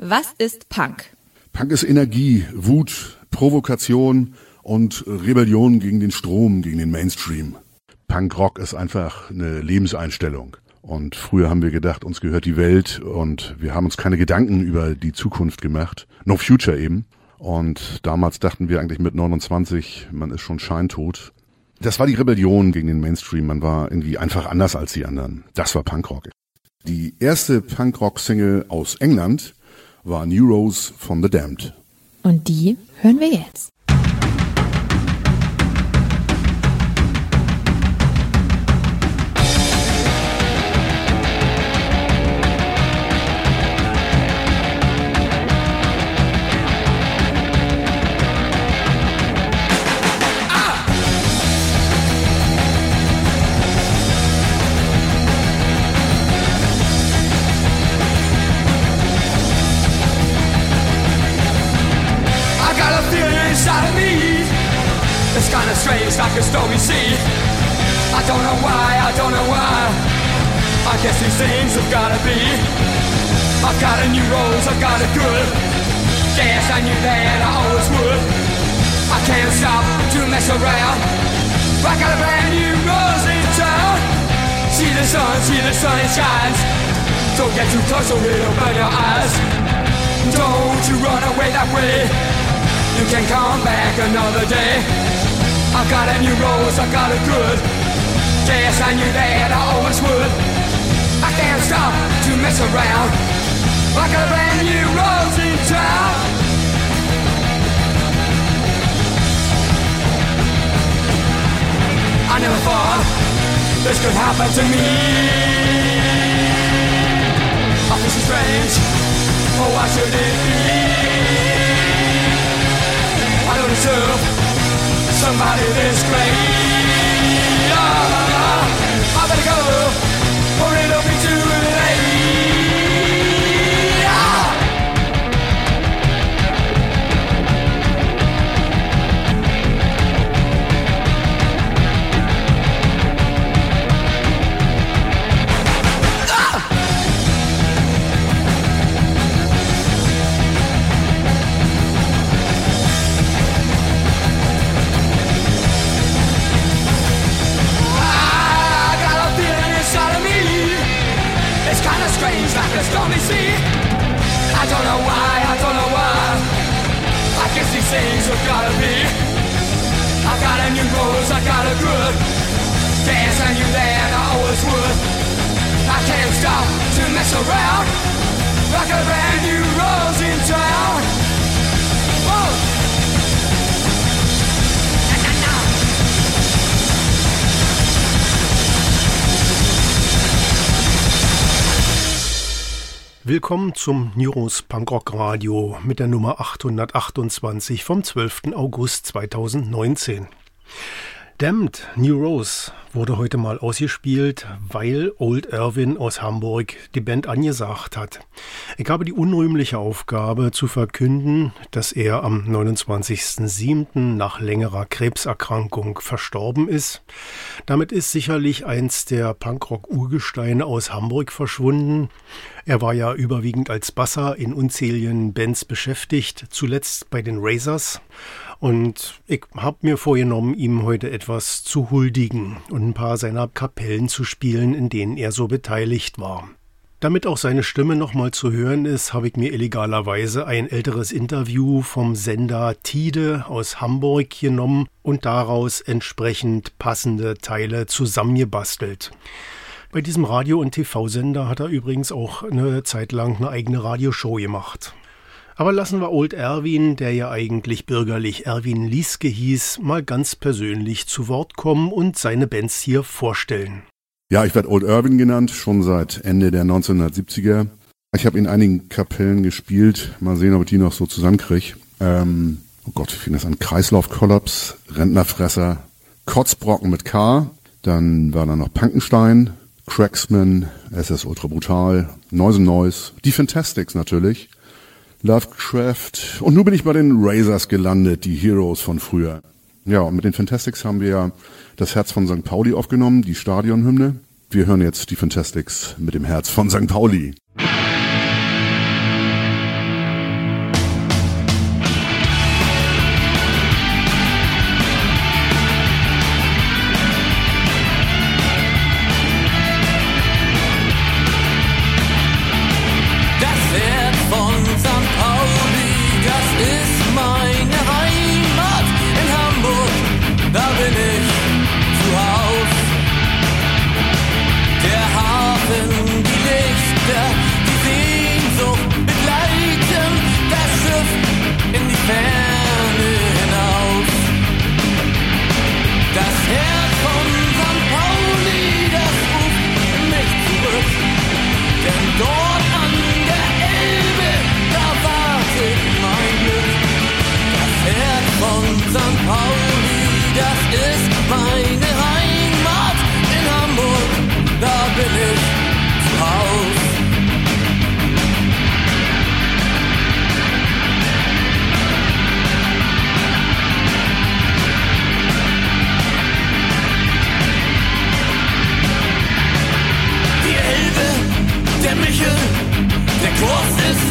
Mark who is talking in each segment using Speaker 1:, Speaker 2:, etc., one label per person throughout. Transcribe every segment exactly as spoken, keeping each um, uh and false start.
Speaker 1: Was ist Punk?
Speaker 2: Punk ist Energie, Wut, Provokation und Rebellion gegen den Strom, gegen den Mainstream. Punkrock ist einfach eine Lebenseinstellung. Und früher haben wir gedacht, uns gehört die Welt und wir haben uns keine Gedanken über die Zukunft gemacht. No future eben. Und damals dachten wir eigentlich mit neunundzwanzig, man ist schon scheintot. Das war die Rebellion gegen den Mainstream. Man war irgendwie einfach anders als die anderen. Das war Punkrock. Die erste Punkrock-Single aus England war New Rose von The Damned.
Speaker 1: Und die hören wir jetzt.
Speaker 3: Strange like a stormy sea. I don't know why, I don't know why. I guess these things have gotta be. I've got a new rose, I've got a good. Guess I knew that I always would. I can't stop to mess around. I got a brand new rose in town. See the sun, see the sun, it shines. Don't get too close or it'll burn your eyes. Don't you run away that way. You can come back another day. I've got a new rose, I've got a good. Guess I knew that I always would. I can't stop to mess around. I got a brand new rose in town. I never thought this could happen to me. I feel so strange, oh why should it be? I don't deserve somebody this great. Oh, I better go, or it'll be too late. Oh. Ah. Strange like a stormy sea. I don't know why, I don't know why. I guess these things have gotta be. I got a new rose, I got a good. Guess I knew that I always would. I can't stop to mess around. I got a brand new rose in town. Whoa.
Speaker 4: Willkommen zum New Rose Punkrock Radio mit der Nummer achthundertachtundzwanzig vom zwölften August zweitausendneunzehn. Damned, New Rose wurde heute mal ausgespielt, weil Old Irvin aus Hamburg die Band angesagt hat. Ich habe die unrühmliche Aufgabe zu verkünden, dass er am neunundzwanzigsten siebten nach längerer Krebserkrankung verstorben ist. Damit ist sicherlich eins der Punkrock-Urgesteine aus Hamburg verschwunden. Er war ja überwiegend als Basser in unzähligen Bands beschäftigt, zuletzt bei den Razors. Und ich habe mir vorgenommen, ihm heute etwas zu huldigen und ein paar seiner Kapellen zu spielen, in denen er so beteiligt war. Damit auch seine Stimme nochmal zu hören ist, habe ich mir illegalerweise ein älteres Interview vom Sender Tide aus Hamburg genommen und daraus entsprechend passende Teile zusammengebastelt. Bei diesem Radio- und T V-Sender hat er übrigens auch eine Zeit lang eine eigene Radioshow gemacht. Aber lassen wir Old Erwin, der ja eigentlich bürgerlich Erwin Lieske hieß, mal ganz persönlich zu Wort kommen und seine Bands hier vorstellen.
Speaker 2: Ja, ich werde Old Irvin genannt, schon seit Ende der neunzehnhundertsiebziger. Ich habe in einigen Kapellen gespielt. Mal sehen, ob ich die noch so zusammenkriege. Ähm, oh Gott, wie fing das an? Kreislaufkollaps, Rentnerfresser, Kotzbrocken mit K. Dann war da noch Punkenstein, Cracksman, S S Ultra Brutal, Noise and Noise, die Fantastics natürlich, Lovecraft und nun bin ich bei den Razors gelandet, die Heroes von früher. Ja, und mit den Fantastics haben wir ja das Herz von Sankt Pauli aufgenommen, die Stadionhymne. Wir hören jetzt die Fantastics mit dem Herz von Sankt Pauli.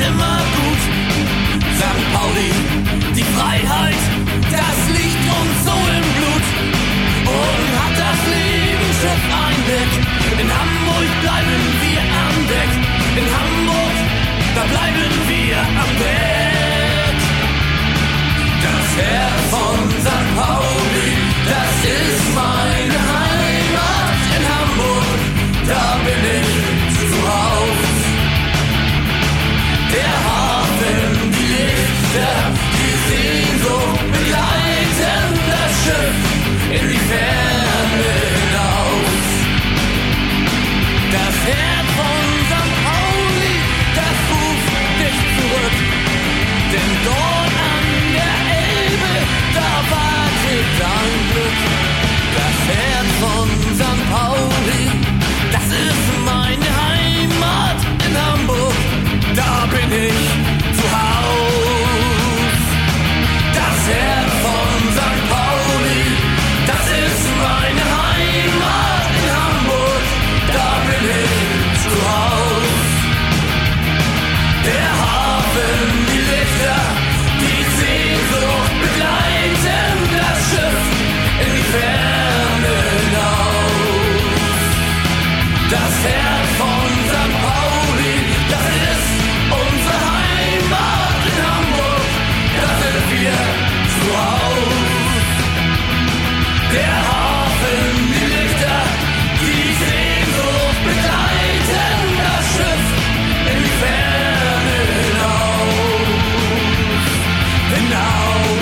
Speaker 3: immer gut. Sankt Pauli, die Freiheit, das liegt uns so im Blut. Und hat das Lebensschiff ein Deck. In Hamburg bleiben wir am Deck. In Hamburg, da bleiben wir am Deck. Das Herz von Sankt Pauli, das ist meine Heimat. In Hamburg, da bin ich zu Haus. Der Hafen, die Lichter, die Sehnsucht begleiten das Schiff in die Ferne hinaus. Das Herz von Sankt Pauli, das ruft dich zurück. Denn dort an der Elbe, da wartet dein Glück. Das Herz von Sankt Pauli, das ist meine Heimat in Hamburg. Da bin ich zu Haus. Das Herz von Sankt Pauli, das ist meine Heimat in Hamburg. Da bin ich zu Haus. Der Hafen, die Lichter, die Sehnsucht begleiten das Schiff in die Ferne hinaus. Das Herz von Sankt Pauli, das ist unsere Heimat in Hamburg, da sind wir zu Haus. Der Hafen, die Lichter, die Sehnsucht begleiten das Schiff in die Ferne hinaus. Hinaus.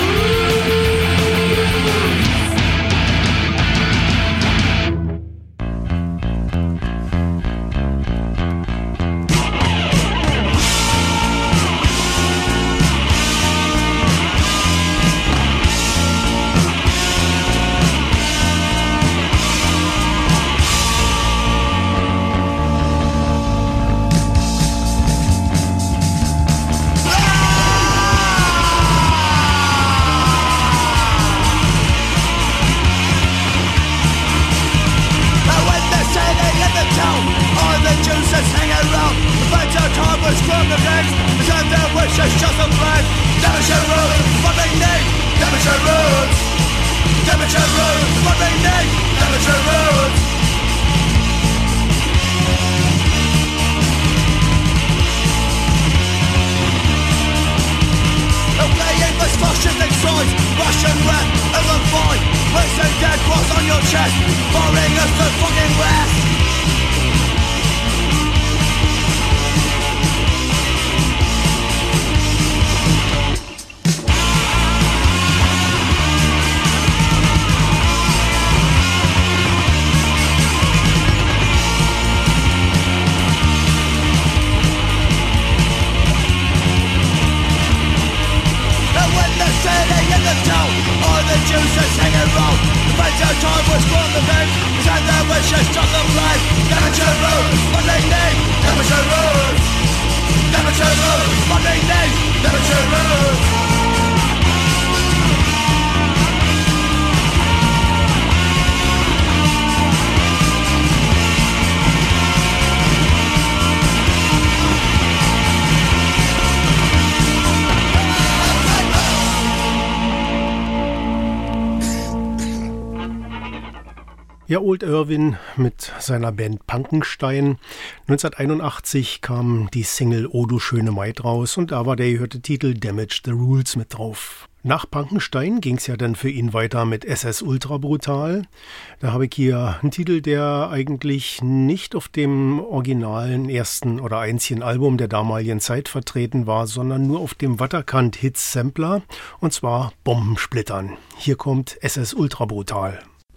Speaker 4: Ja, Old Irvin mit seiner Band Punkenstein. neunzehnhunderteinundachtzig kam die Single O du schöne Maid raus und da war der gehörte Titel Damage the Rules mit drauf. Nach Punkenstein ging es ja dann für ihn weiter mit S S Ultra Brutal. Da habe ich hier einen Titel, der eigentlich nicht auf dem originalen ersten oder einzigen Album der damaligen Zeit vertreten war, sondern nur auf dem Waterkant Hits Sampler, und zwar Bombensplittern. Hier kommt S S Ultra Brutal.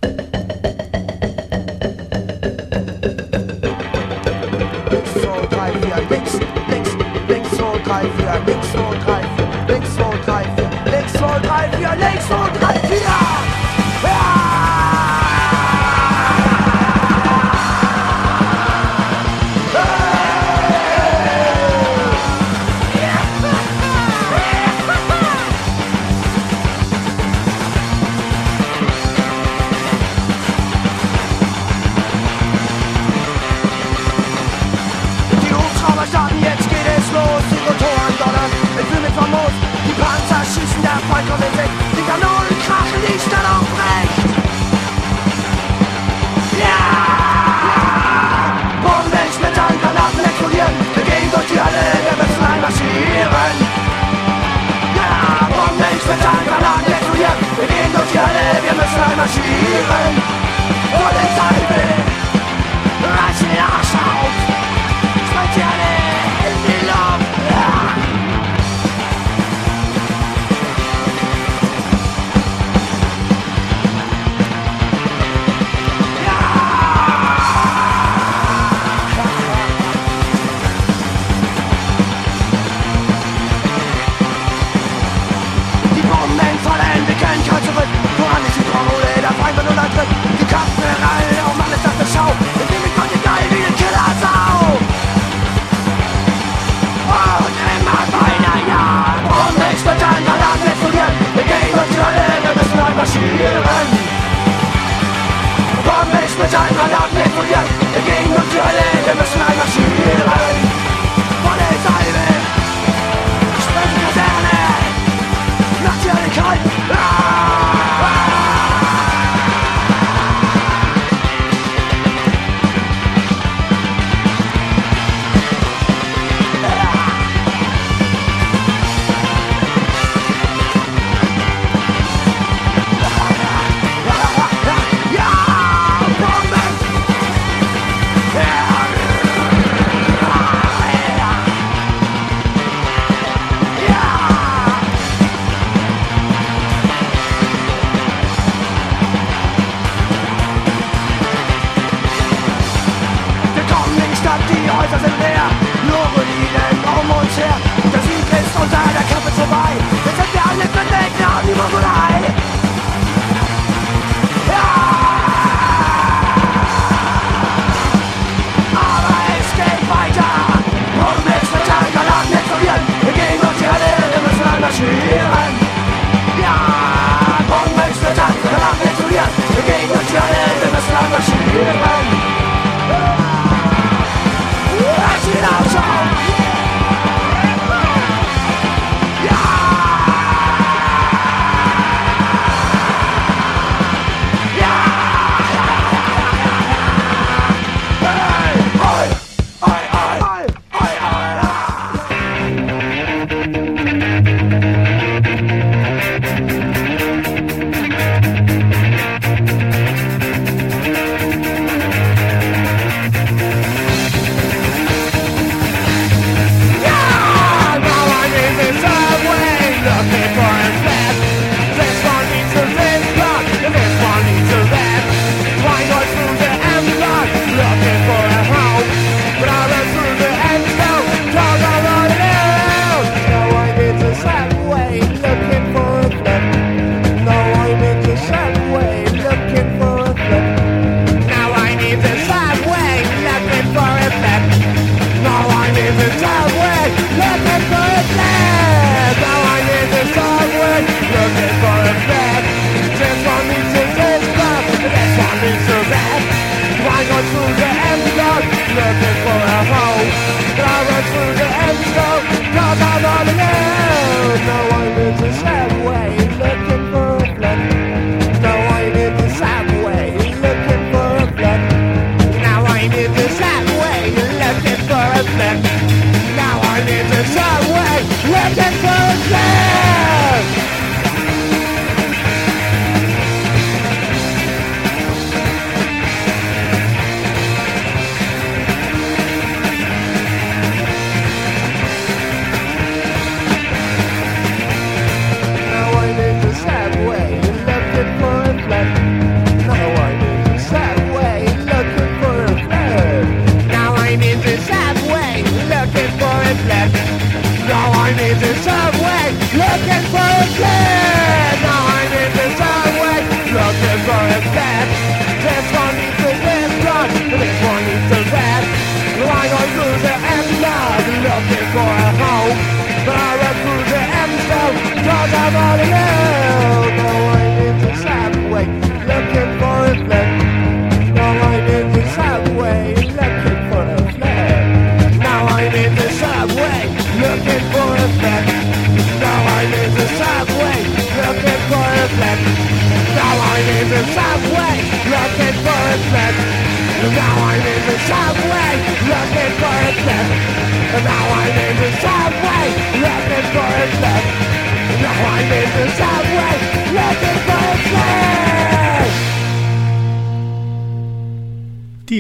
Speaker 5: Links, links, links, zwei, drei, vier, links, zwei, drei, vier, links, zwei, drei, vier, links, zwei, drei, vier, links, zwei, drei, vier. Jetzt geht es los, die Motoren marschieren und den Salbe. Reiß den Arsch auf, sprengt die alle in die Luft. Ja. Die Bomben fallen, wir kennen kein Zurück. Woran ist die Drohne, der Feind wird unterdrückt. Die Kampfen rein, um alles nach der Schau. Ich bin mit Gott geil wie ein Killersau. Und immer weiter, ja. Und nichts wird dann Alarm explodieren. Wir gehen uns die Hölle, wir müssen halt marschieren. Und nichts wird dann Alarm explodieren. Wir gehen uns die Hölle, wir müssen halt marschieren. Volle Salbe, sprengen Kaserne. Macht die alle kalt. Die Häuser sind leer, nur Ruinen um uns her. Der Sieg ist unter der Kappe vorbei. Jetzt sind wir alle verdeckt nach die Mongolei. Ja! Aber es geht weiter. Und nichts wird ein Galaten explodieren. Wir gehen uns die Hölle, wir müssen halt marschieren. Ja! Und nichts wird ein Galaten explodieren. Wir gehen uns die Hölle, wir müssen halt marschieren.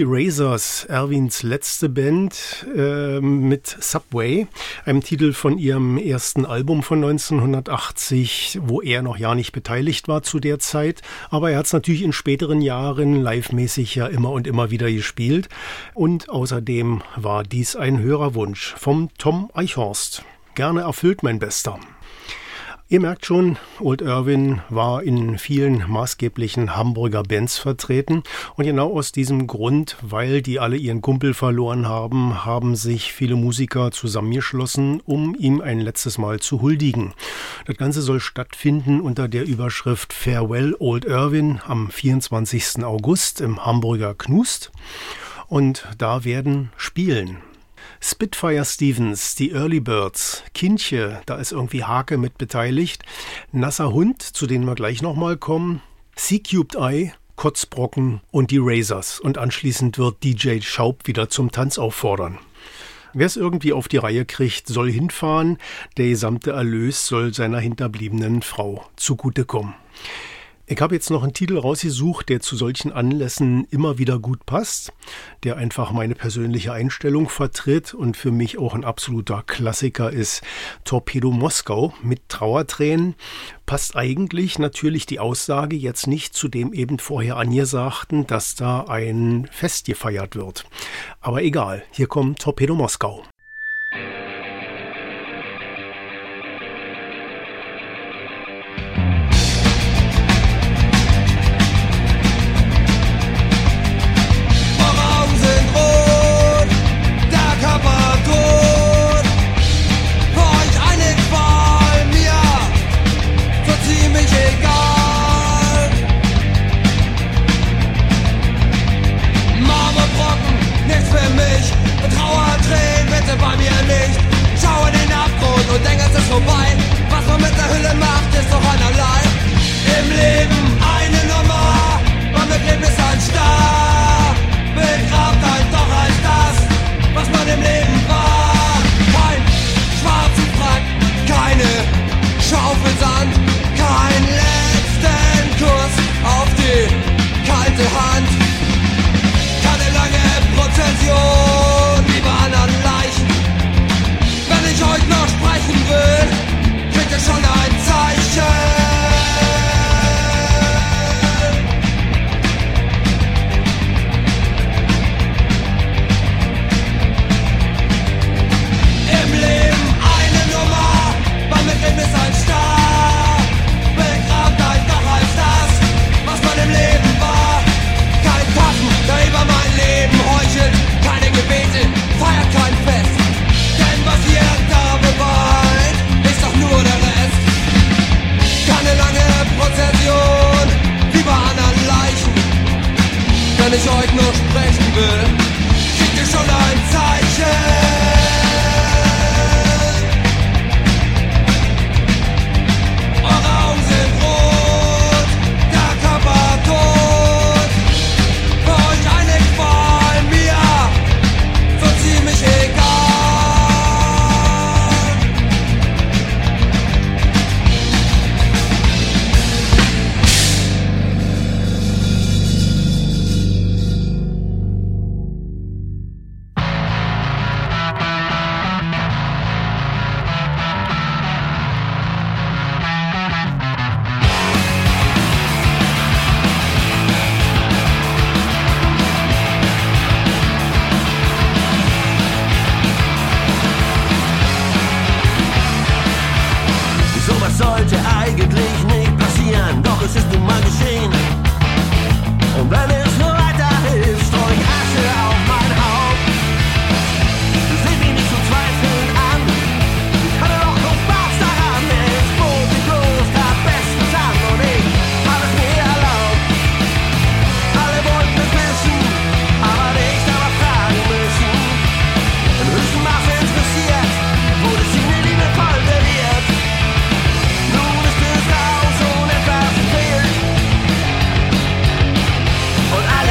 Speaker 4: die Razors, Erwins letzte Band äh, mit Subway, einem Titel von ihrem ersten Album von neunzehnhundertachtzig, wo er noch ja nicht beteiligt war zu der Zeit. Aber er hat es natürlich in späteren Jahren livemäßig ja immer und immer wieder gespielt. Und außerdem war dies ein Hörerwunsch vom Tom Eichhorst. Gerne erfüllt, mein Bester. Ihr merkt schon, Old Irvin war in vielen maßgeblichen Hamburger Bands vertreten und genau aus diesem Grund, weil die alle ihren Kumpel verloren haben, haben sich viele Musiker zusammengeschlossen, um ihm ein letztes Mal zu huldigen. Das Ganze soll stattfinden unter der Überschrift Farewell Old Irvin am vierundzwanzigsten August im Hamburger Knust und da werden spielen Spitfire Stevens, die Early Birds, Kindche, da ist irgendwie Hake mit beteiligt, Nasser Hund, zu denen wir gleich nochmal kommen, C-Cubed Eye, Kotzbrocken und die Razors. Und anschließend wird D J Schaub wieder zum Tanz auffordern. Wer es irgendwie auf die Reihe kriegt, soll hinfahren. Der gesamte Erlös soll seiner hinterbliebenen Frau zugutekommen. Ich habe jetzt noch einen Titel rausgesucht, der zu solchen Anlässen immer wieder gut passt, der einfach meine persönliche Einstellung vertritt und für mich auch ein absoluter Klassiker ist. Torpedo Moskau mit Trauertränen. Passt eigentlich natürlich die Aussage jetzt nicht zu dem eben vorher angesagten, dass da ein Fest gefeiert wird. Aber egal, hier kommt Torpedo Moskau.
Speaker 5: Und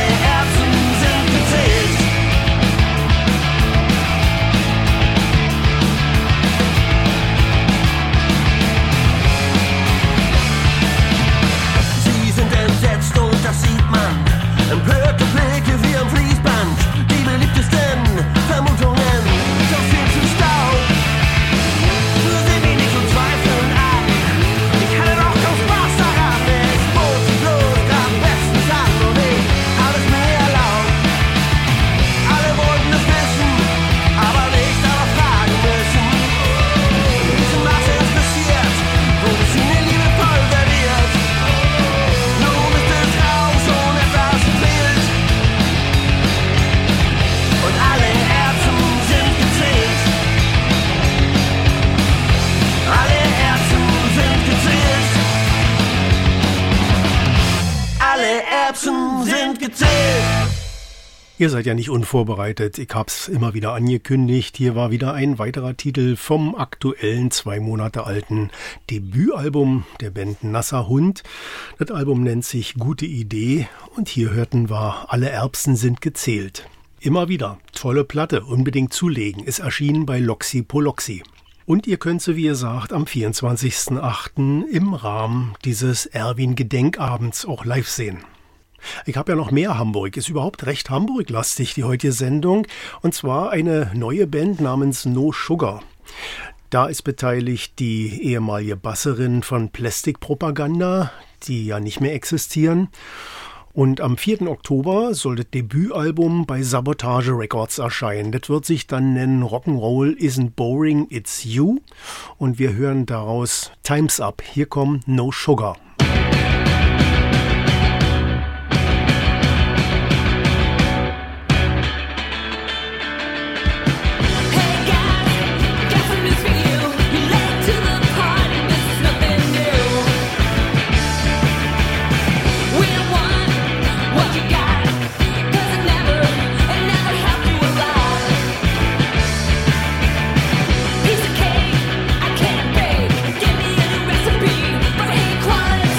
Speaker 5: Erbsen sind gezählt.
Speaker 4: Ihr seid ja nicht unvorbereitet. Ich hab's immer wieder angekündigt. Hier war wieder ein weiterer Titel vom aktuellen, zwei Monate alten Debütalbum der Band Nasser Hund. Das Album nennt sich Gute Idee und hier hörten wir Alle Erbsen sind gezählt. Immer wieder. Tolle Platte. Unbedingt zulegen. Ist erschienen bei Loxi Poloxi. Und ihr könnt sie, wie ihr sagt, am vierundzwanzigsten achten im Rahmen dieses Erwin-Gedenkabends auch live sehen. Ich habe ja noch mehr Hamburg. Ist überhaupt recht Hamburg-lastig, die heutige Sendung. Und zwar eine neue Band namens No Sugar. Da ist beteiligt die ehemalige Basserin von Plastic Propaganda, die ja nicht mehr existieren. Und am vierten Oktober soll das Debütalbum bei Sabotage Records erscheinen. Das wird sich dann nennen Rock'n'Roll Isn't Boring, It's You. Und wir hören daraus Time's Up. Hier kommt No Sugar.
Speaker 6: Quality.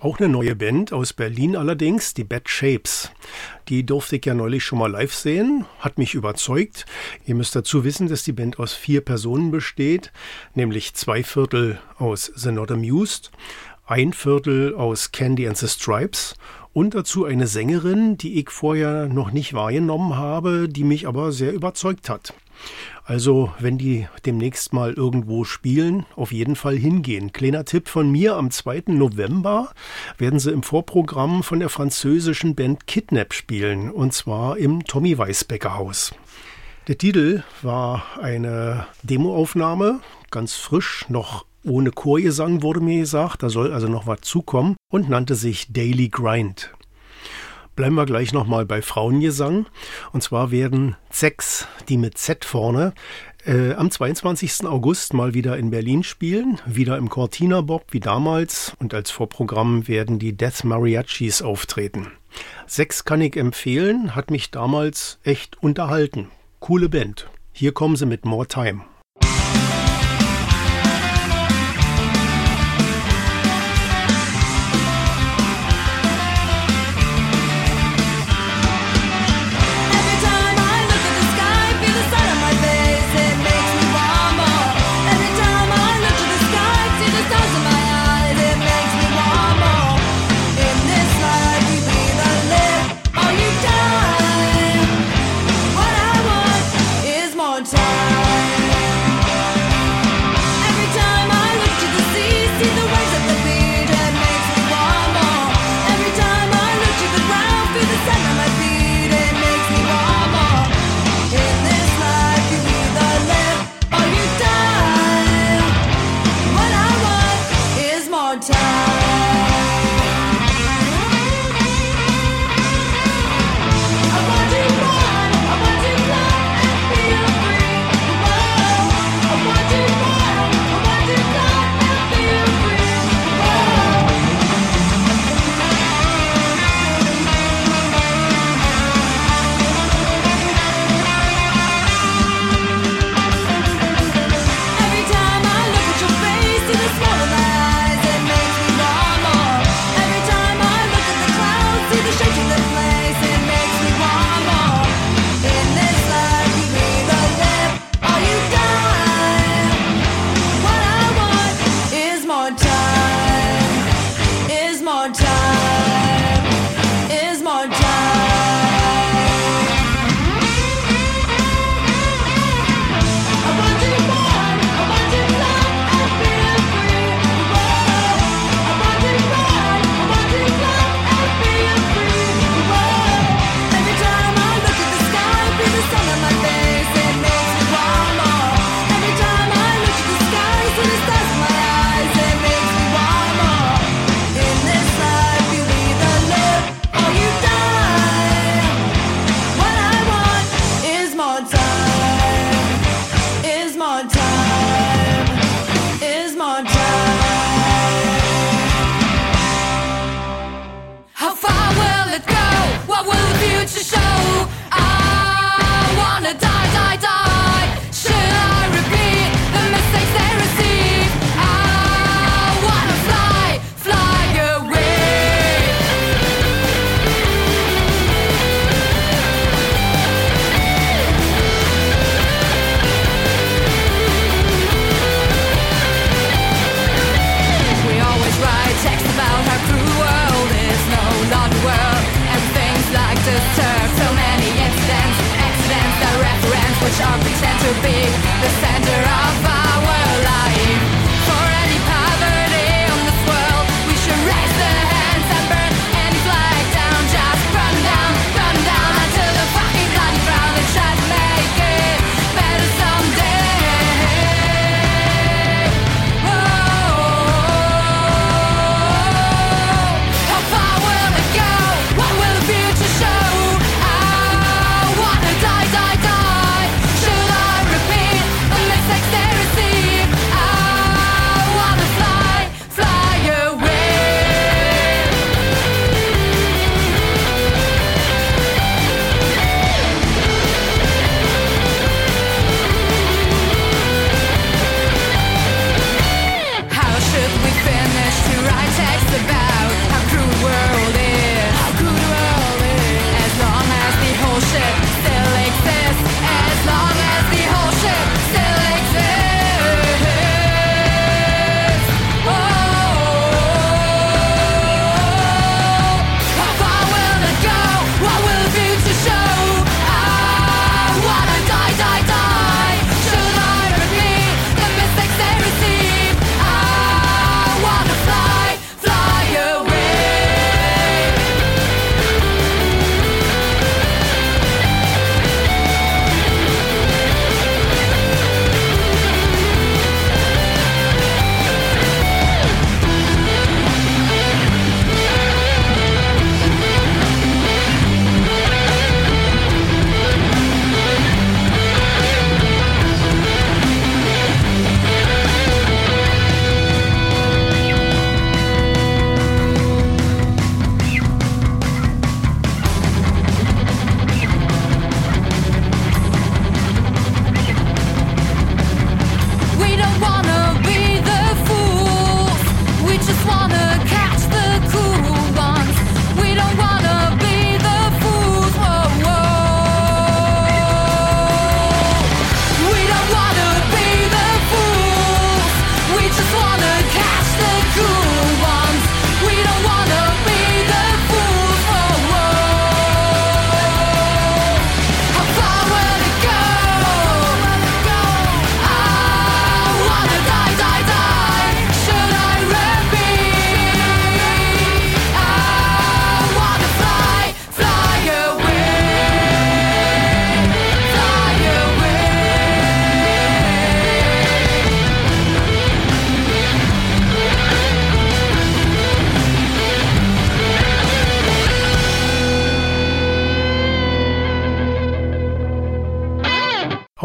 Speaker 4: Auch eine neue Band aus Berlin allerdings, die Bad Shapes. Die durfte ich ja neulich schon mal live sehen, hat mich überzeugt. Ihr müsst dazu wissen, dass die Band aus vier Personen besteht, nämlich zwei Viertel aus The Not Amused, ein Viertel aus Candy and the Stripes und dazu eine Sängerin, die ich vorher noch nicht wahrgenommen habe, die mich aber sehr überzeugt hat. Also, wenn die demnächst mal irgendwo spielen, auf jeden Fall hingehen. Kleiner Tipp von mir, am zweiten November werden sie im Vorprogramm von der französischen Band Kidnap spielen, und zwar im Tommy Weisbecker Haus. Der Titel war eine Demoaufnahme, ganz frisch, noch ohne Chorgesang wurde mir gesagt, da soll also noch was zukommen, und nannte sich Daily Grind. Bleiben wir gleich nochmal bei Frauengesang. Und zwar werden Zex, die mit Z vorne, äh, am zweiundzwanzigsten August mal wieder in Berlin spielen. Wieder im Cortina Bob wie damals. Und als Vorprogramm werden die Death Mariachis auftreten. Zex kann ich empfehlen, hat mich damals echt unterhalten. Coole Band. Hier kommen sie mit More Time.
Speaker 6: Every time I look at your face, see the smile in my eyes, it makes me want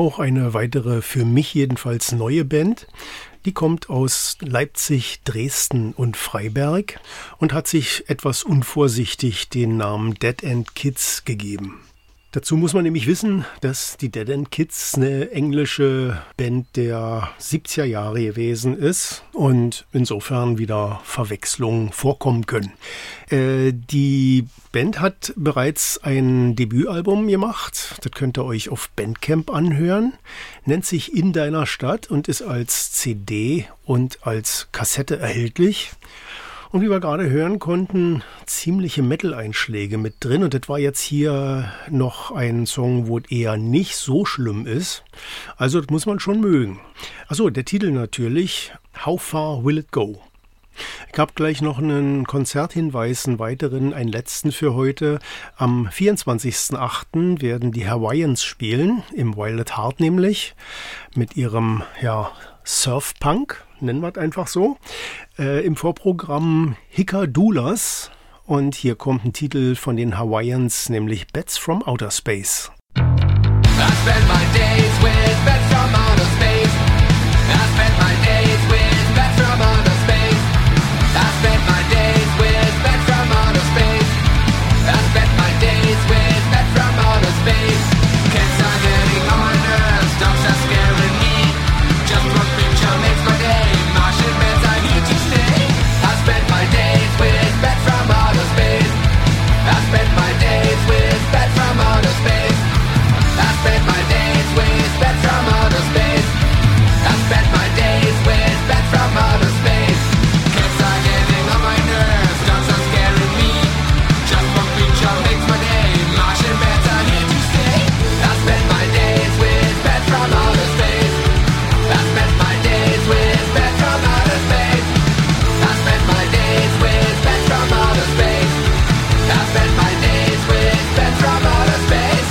Speaker 4: auch eine weitere, für mich jedenfalls neue Band. Die kommt aus Leipzig, Dresden und Freiberg und hat sich etwas unvorsichtig den Namen Dead End Kids gegeben. Dazu muss man nämlich wissen, dass die Dead End Kids eine englische Band der siebziger Jahre gewesen ist und insofern wieder Verwechslungen vorkommen können. Äh, die Band hat bereits ein Debütalbum gemacht, das könnt ihr euch auf Bandcamp anhören, nennt sich In deiner Stadt und ist als C D und als Kassette erhältlich. Und wie wir gerade hören konnten, ziemliche Metal-Einschläge mit drin. Und das war jetzt hier noch ein Song, wo es eher nicht so schlimm ist. Also das muss man schon mögen. Achso, der Titel natürlich, How Far Will It Go? Ich habe gleich noch einen Konzerthinweis, einen weiteren, einen letzten für heute. Am vierundzwanzigsten achten werden die Hawaiians spielen, im Wild at Heart nämlich, mit ihrem ja, Surf-Punk, nennen wir es einfach so. Äh, Im Vorprogramm Hickadulas und hier kommt ein Titel von den Hawaiians, nämlich Bats from Outer Space.
Speaker 3: I spend my days with bats from outer space. I spend my days with bats from outer space. I spend my days with bats from outer space. I spend my days with bats from outer space. Kids are getting on my nerves, dogs are scaring me. Just one picture makes my day. Martian bats are here to stay. I spend my days with bats from outer space. I spend my days with bats from outer space. I spend my days with bats from outer space. I spend my days with bats from outer space. Kids are getting on my nerves, dogs are scaring me. Just one picture makes my day. Martian bats are here to stay. I spend my days with bats from outer space. I spend my days with bats from outer space. I spend my days with bats from outer space. I spend my days with bats from outer space.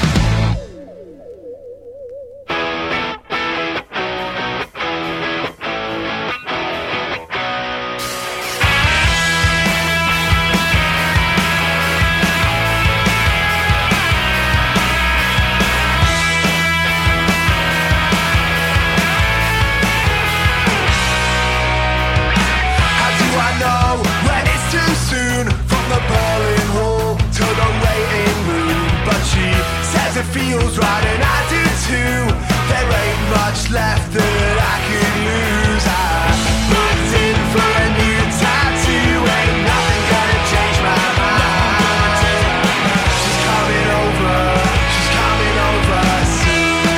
Speaker 3: How do I know when it's too soon? From the Berlin Wall to the waiting room. But she says it feels right and I do too. There ain't much left that I could lose. I looked in for a new tattoo. Ain't nothing gonna change my mind. She's coming over, she's coming over soon.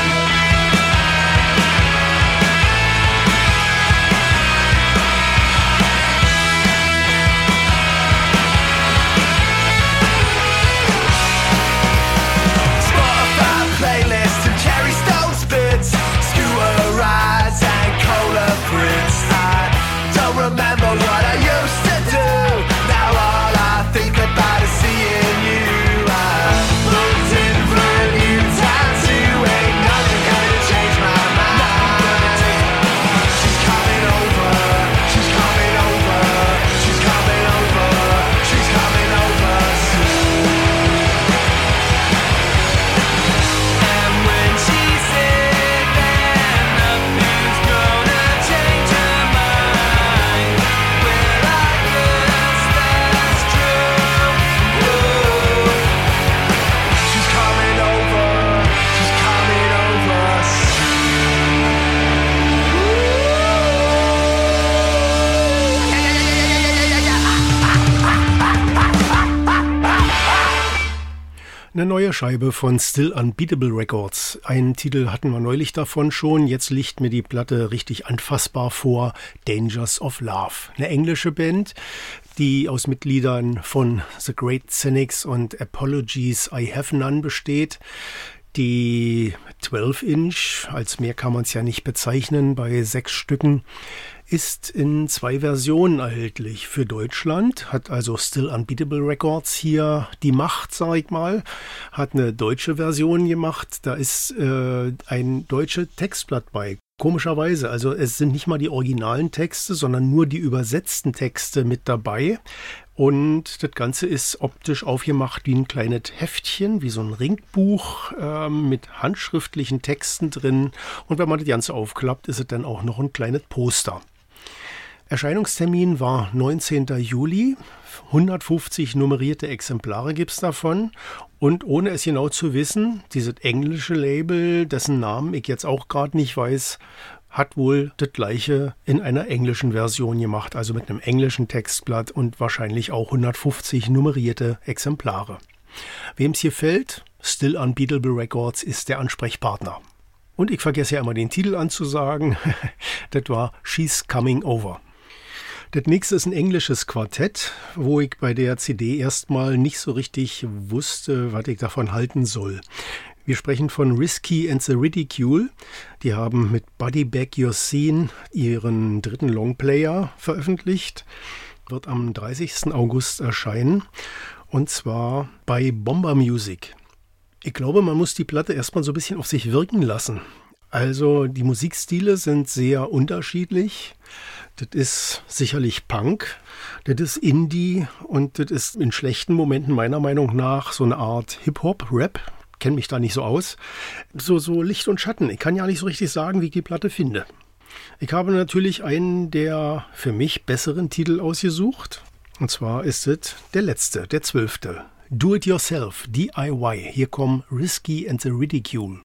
Speaker 3: Spotify playlist and Cherry Stone spits, scooter rides and cola prints. I don't remember what I used to do. Now all I think about is seeing you. I looked in for a new tattoo. Ain't nothing gonna change my mind. She's coming over, she's coming over, she's coming over, she's coming over soon. And when she's in, then nothing's gonna change her mind. Well, I guess that's true. Ooh. She's coming over, she's coming over
Speaker 4: Eine neue Scheibe von Still Unbeatable Records. Einen Titel hatten wir neulich davon schon. Jetzt liegt mir die Platte richtig anfassbar vor. Dangers of Love. Eine englische Band, die aus Mitgliedern von The Great Cynics und Apologies I Have None besteht. Die zwölf Inch, als mehr kann man es ja nicht bezeichnen, bei sechs Stücken, ist in zwei Versionen erhältlich. Für Deutschland hat also Still Unbeatable Records hier die Macht, sag ich mal, hat eine deutsche Version gemacht. Da ist äh, ein deutsches Textblatt bei. Komischerweise, also es sind nicht mal die originalen Texte, sondern nur die übersetzten Texte mit dabei. Und das Ganze ist optisch aufgemacht wie ein kleines Heftchen, wie so ein Ringbuch äh, mit handschriftlichen Texten drin. Und wenn man das Ganze aufklappt, ist es dann auch noch ein kleines Poster. Erscheinungstermin war neunzehnten Juli. hundertfünfzig nummerierte Exemplare gibt es davon. Und ohne es genau zu wissen, dieses englische Label, dessen Namen ich jetzt auch gerade nicht weiß, hat wohl das gleiche in einer englischen Version gemacht, also mit einem englischen Textblatt und wahrscheinlich auch hundertfünfzig nummerierte Exemplare. Wem es hier fällt, Still Unbeatable Records ist der Ansprechpartner. Und ich vergesse ja immer den Titel anzusagen, das war She's Coming Over. Das nächste ist ein englisches Quartett, wo ich bei der C D erstmal nicht so richtig wusste, was ich davon halten soll. Wir sprechen von Risky and the Ridicule. Die haben mit Buddy Back Your Scene ihren dritten Longplayer veröffentlicht. Wird am dreißigsten August erscheinen. Und zwar bei Bomber Music. Ich glaube, man muss die Platte erstmal so ein bisschen auf sich wirken lassen. Also die Musikstile sind sehr unterschiedlich. Das ist sicherlich Punk, das ist Indie und das ist in schlechten Momenten meiner Meinung nach so eine Art Hip-Hop, Rap. Kenne mich da nicht so aus. So, so Licht und Schatten. Ich kann ja nicht so richtig sagen, wie ich die Platte finde. Ich habe natürlich einen der für mich besseren Titel ausgesucht. Und zwar ist es der letzte, der zwölfte. Do It Yourself, D I Y. Hier kommen Risky and the Ridicule.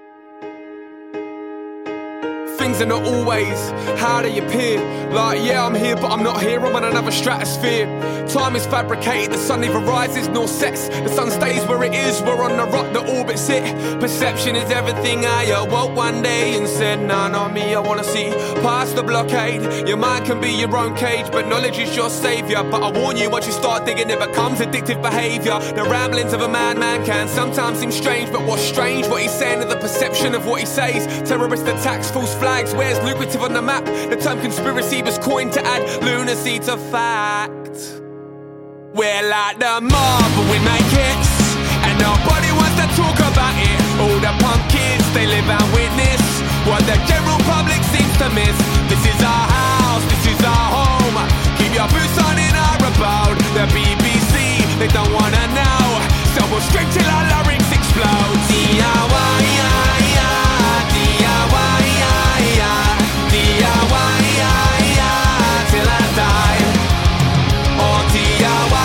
Speaker 6: Things are not always how they appear. Like, yeah, I'm here, but I'm not here. I'm on another stratosphere. Time is fabricated, the sun neither rises nor sets. The sun stays where it is, we're on the rock that orbits it. Perception is everything. I awoke one day and said, nah, not me, I wanna see past the blockade. Your mind can be your own cage, but knowledge is your savior. But I warn you, once you start digging, it becomes addictive behavior. The ramblings of a madman can sometimes seem strange, but what's strange, what he's saying, is the perception of what he says. Terrorist attacks, false flags, where's lucrative on the map? The term conspiracy was coined to add lunacy to fact. We're like the mob, but we make hits, and nobody wants to talk about it. All the punk kids, they live and witness what the general public seems to miss. This is our house, this is our home. Keep your boots on in our abode. The B B C, they don't wanna know, so we'll strip till our larynx explodes. D I Y, D I Y, D I Y, till I die. Oh, D I Y.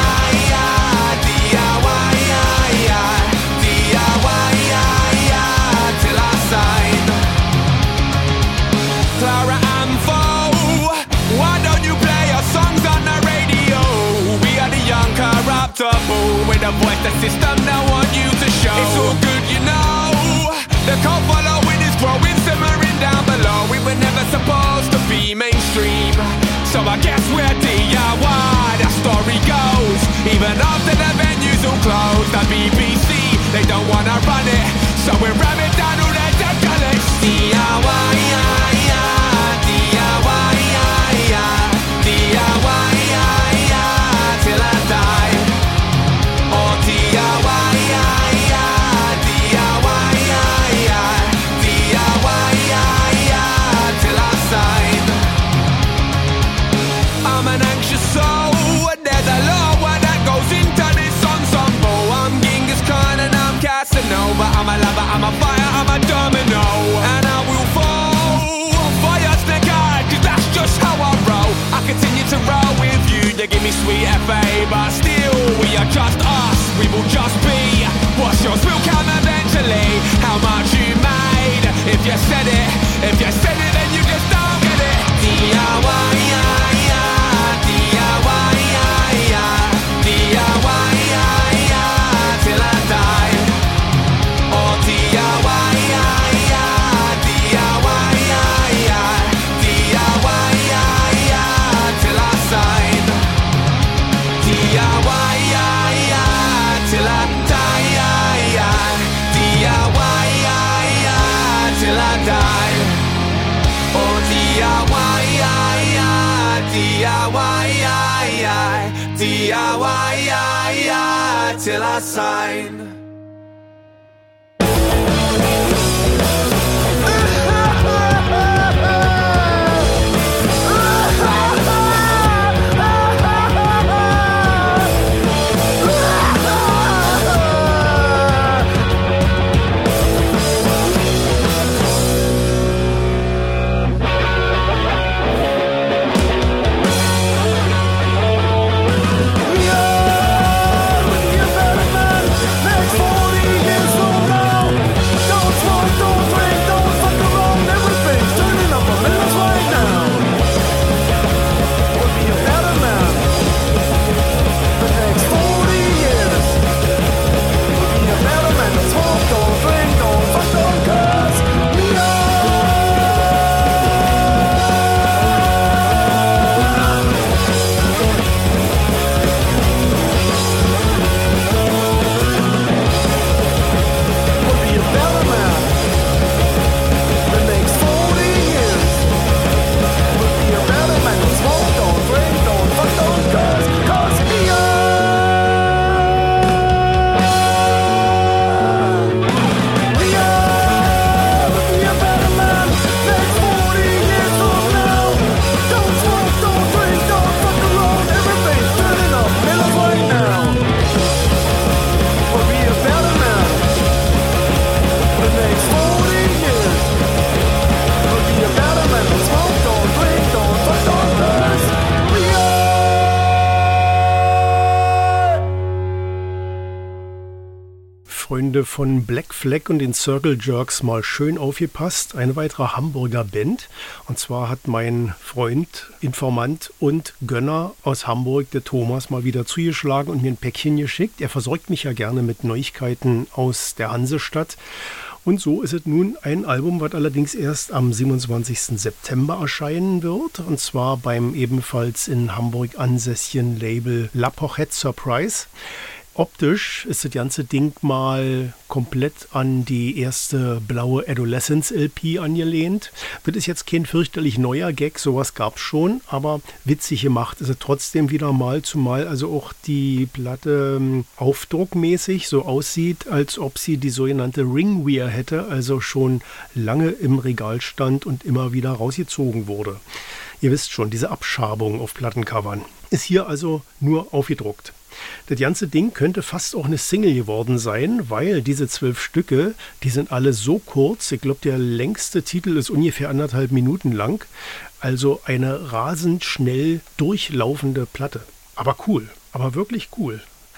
Speaker 6: With a voice the system now want you to show. It's all good, you know. The cult following is growing, simmering down below. We were never supposed to be mainstream, so I guess we're D I Y. That story goes. Even after the venues all closed, the B B C, they don't wanna run it, so we're ramming down all their dead gullets. D I Y, D I Y, D I Y, till I die. D I Y, D I Y, D I Y, till I sign. I'm an anxious soul. There's a lot of work that goes into this ensemble. I'm Genghis Khan and I'm Casanova. I'm a lover, I'm a fire, I'm a domino, and I will fall. Fire snake eye, 'cause that's just how I roll. I continue to roll with you. They give me sweet F A, but still we are just us. We will just be. What's yours will come eventually. How much you made? If you said it, if you said it, then you just don't get it. D I Y, D I Y, D I Y, till I die. Oh, D I Y, D I Y, D I Y, till I sign. D I Y, till I die. D I Y, till I die. Oh, D I Y, D I Y, D I Y, till I sign.
Speaker 4: Freunde von Black Flag und den Circle Jerks, mal schön aufgepasst. Eine weitere Hamburger Band. Und zwar hat mein Freund, Informant und Gönner aus Hamburg, der Thomas, mal wieder zugeschlagen und mir ein Päckchen geschickt. Er versorgt mich ja gerne mit Neuigkeiten aus der Hansestadt. Und so ist es nun ein Album, was allerdings erst am siebenundzwanzigsten September erscheinen wird. Und zwar beim ebenfalls in Hamburg ansässigen Label La Pochette Surprise. Optisch ist das ganze Ding mal komplett an die erste blaue Adolescence L P angelehnt. Das ist jetzt kein fürchterlich neuer Gag, sowas gab es schon, aber witzig gemacht ist es trotzdem wieder mal, zumal also auch die Platte ähm, aufdruckmäßig so aussieht, als ob sie die sogenannte Ringwear hätte, also schon lange im Regal stand und immer wieder rausgezogen wurde. Ihr wisst schon, diese Abschabung auf Plattencovern ist hier also nur aufgedruckt. Das ganze Ding könnte fast auch eine Single geworden sein, weil diese zwölf Stücke, die sind alle so kurz. Ich glaube, der längste Titel ist ungefähr anderthalb Minuten lang. Also eine rasend schnell durchlaufende Platte. Aber cool, aber wirklich cool.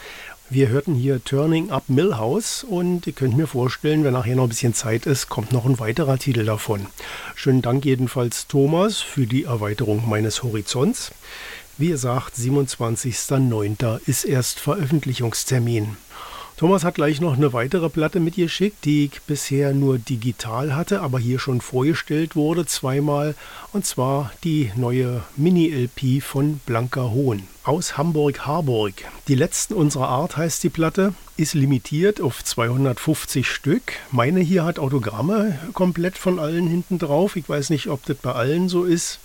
Speaker 4: Wir hörten hier Turning Up Millhouse und ihr könnt mir vorstellen, wenn nachher noch ein bisschen Zeit ist, kommt noch ein weiterer Titel davon. Schönen Dank jedenfalls Thomas für die Erweiterung meines Horizonts. Wie gesagt, siebenundzwanzigster neunter ist erst Veröffentlichungstermin. Thomas hat gleich noch eine weitere Platte mitgeschickt, die ich bisher nur digital hatte, aber hier schon vorgestellt wurde, zweimal, und zwar die neue Mini-L P von Blanka Hohn aus Hamburg-Harburg. Die letzten unserer Art heißt die Platte, ist limitiert auf zweihundertfünfzig Stück. Meine hier hat Autogramme komplett von allen hinten drauf. Ich weiß nicht, ob das bei allen so ist.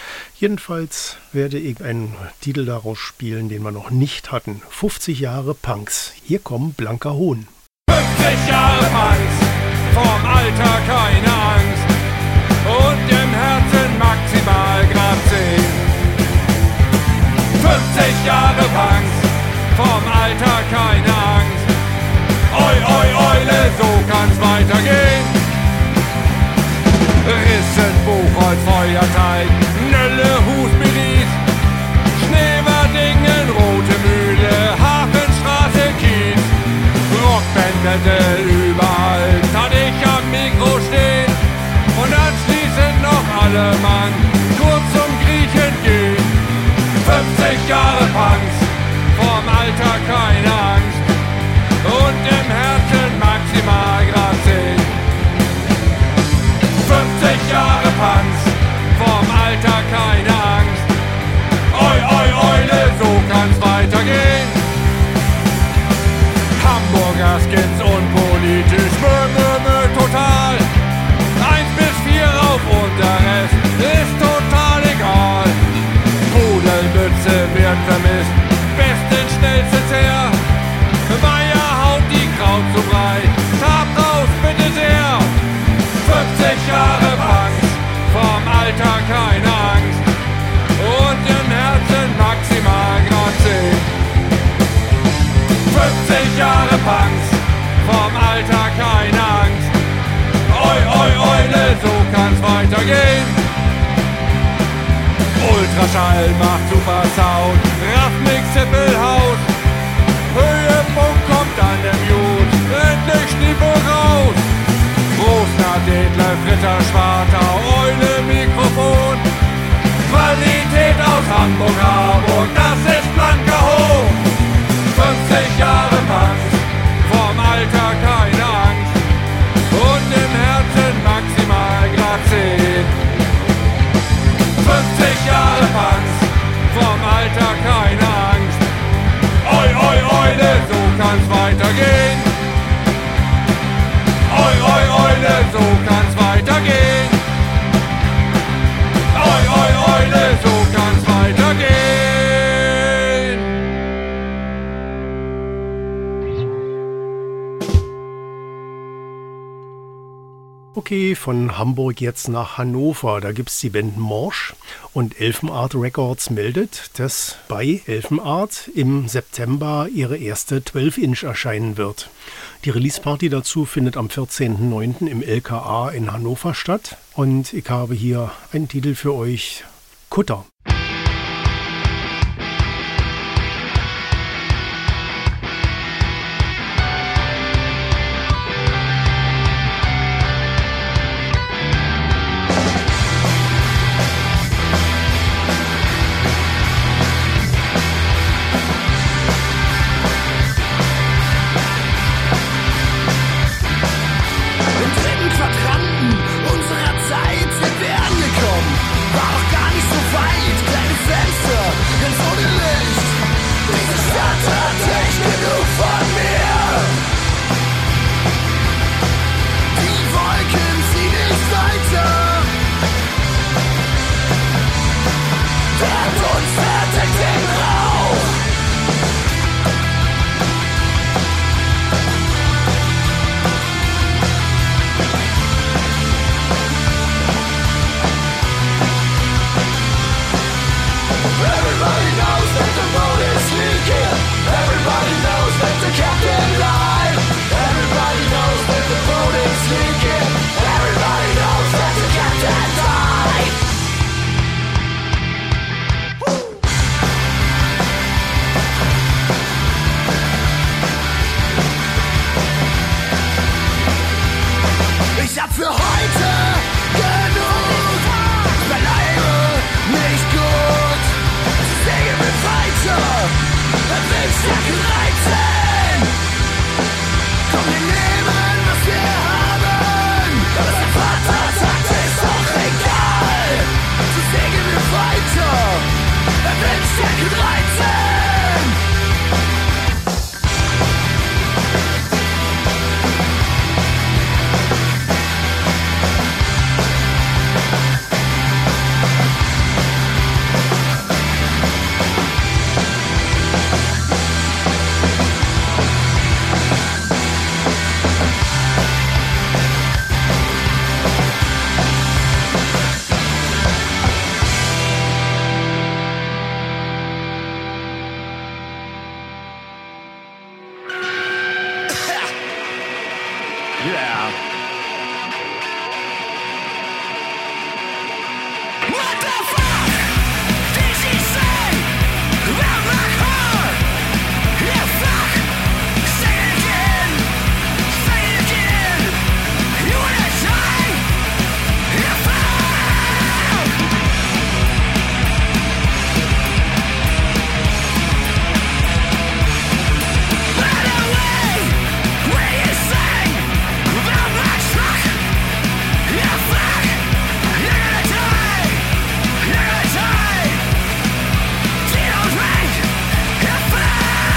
Speaker 4: Jedenfalls werde ich einen Titel daraus spielen, den wir noch nicht hatten. fünfzig Jahre Punks. Hier kommen Blanka Hohn.
Speaker 7: fünfzig Jahre Punks, vorm Alter keine Angst und im Herzen maximal Grad zehn. fünfzig Jahre Punks, vorm Alter keine Angst. Oi, oi, Eule, so kann's weitergehen. Rissen, Buchholz, Feuerteig, Nölle, Husberies, Schneverdingen, Rote Mühle, Hafenstraße, Kiez, Rockband-Battle überall, kann ich am Mikro stehen und anschließend noch alle Mann kurz zum Griechen gehen. fünfzig Jahre Punks, vorm Alter keine Angst und im Herzen maximal Grad zehn. fünfzig Jahre Punks, vorm Alter keine Angst. Oi, oi, Eule, so kann's weitergehen. Hamburger Skins unpolitisch, mö, mö, mö, total. Eins bis vier rauf und der Rest ist total egal. Pudelmütze wird vermisst, besten schnellstens her. Meier haut die Kraut zu Brei, Tab raus, bitte sehr. fünfzig Jahre Punks, vorm Alter keine Angst und im Herzen maximal Grad zehn. fünfzig Jahre Punks, vorm Alter keine Angst. Oi, oi, Eule, so kann's weitergehen. Ultraschall macht super Sound, Raffmix, Zippelhaus. Höhepunkt kommt an dem Jut, endlich Stiefel raus. Großner Detlef, Ritter, Schwartau, Eule, Mikrofon. Qualität aus Hamburg, Harburg, das ist Blanka Hohn. fünfzig Jahre Punks, vorm Alter keine Angst und im Herzen maximal Grad zehn. fünfzig Jahre Punks, vorm Alter keine Angst. Oi, oi, Eule, so kann's weitergehen. Oi, oi, Eule, so kann's weitergehen. Oi, oi, Eule, so kann's weitergehen.
Speaker 4: Okay, von Hamburg jetzt nach Hannover. Da gibt es die Band Morsch und Elfenart Records meldet, dass bei Elfenart im September ihre erste zwölf Inch erscheinen wird. Die Release-Party dazu findet am vierzehnten neunten im L K A in Hannover statt. Und ich habe hier einen Titel für euch, Kutter.
Speaker 5: down. What the fuck did she say about my heart? Yeah, fuck. Say it again. Say it again. You wanna try? Yeah, fuck. By the way, when you sang about my truck, yeah, fuck. You're gonna die. You're gonna die. Tito's right. Yeah, fuck.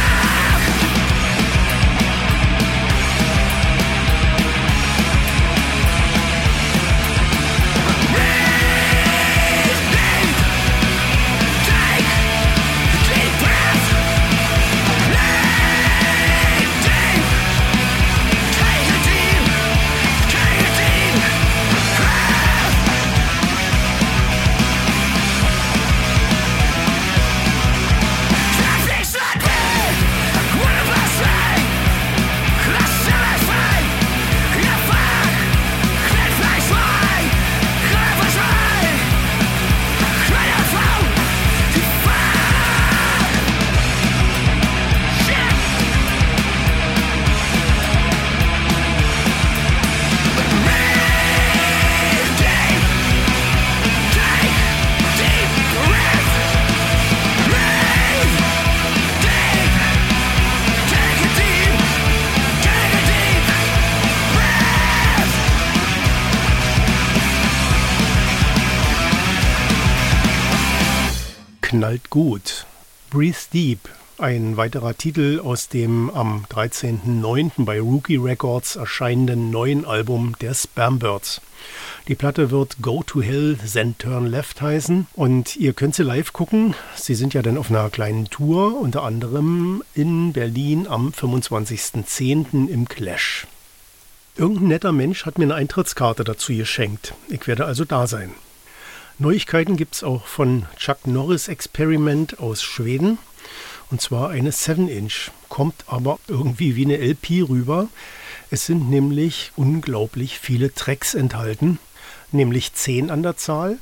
Speaker 4: Knallt gut. Breathe Deep, ein weiterer Titel aus dem am dreizehnten neunten bei Rookie Records erscheinenden neuen Album der Spambirds. Die Platte wird Go to Hell, Then Turn Left heißen und ihr könnt sie live gucken. Sie sind ja dann auf einer kleinen Tour, unter anderem in Berlin am fünfundzwanzigsten zehnten im Clash. Irgendein netter Mensch hat mir eine Eintrittskarte dazu geschenkt. Ich werde also da sein. Neuigkeiten gibt es auch von Chuck Norris Experiment aus Schweden. Und zwar eine seven inch. Kommt aber irgendwie wie eine L P rüber. Es sind nämlich unglaublich viele Tracks enthalten. Nämlich zehn an der Zahl.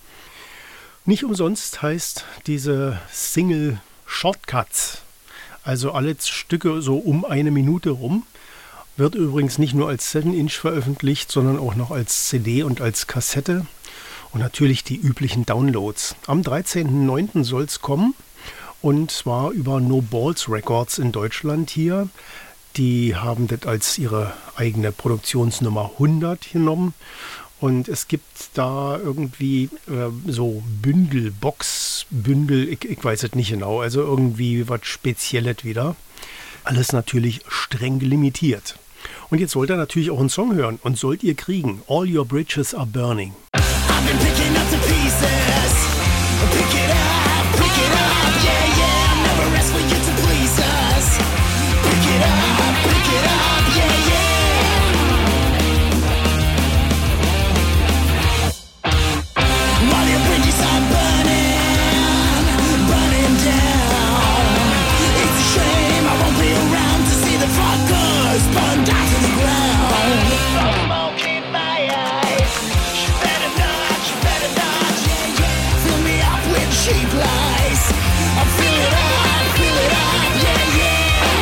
Speaker 4: Nicht umsonst heißt diese Single Shortcuts. Also alle Stücke so um eine Minute rum. Wird übrigens nicht nur als seven inch veröffentlicht, sondern auch noch als C D und als Kassette. Und natürlich die üblichen Downloads. Am dreizehnten neunten soll es kommen. Und zwar über No Balls Records in Deutschland hier. Die haben das als ihre eigene Produktionsnummer hundert genommen. Und es gibt da irgendwie äh, so Bündel, Boxbündel, ich, ich weiß es nicht genau. Also irgendwie was Spezielles wieder. Alles natürlich streng limitiert. Und jetzt wollt ihr natürlich auch einen Song hören und sollt ihr kriegen. All Your Bridges Are Burning.
Speaker 5: I've been picking up the pieces. Pick it up, pick it up, yeah, yeah. Never ask for you to please us. Pick it up, pick it up, yeah, yeah. While your bridges are burning, burning down. It's a shame I won't be around to see the fuckers burn down to the ground. Smoke in my eyes. You better not, you better not, yeah, yeah. Fill me up with cheap lies. I'll fill it up, fill it up, yeah, yeah.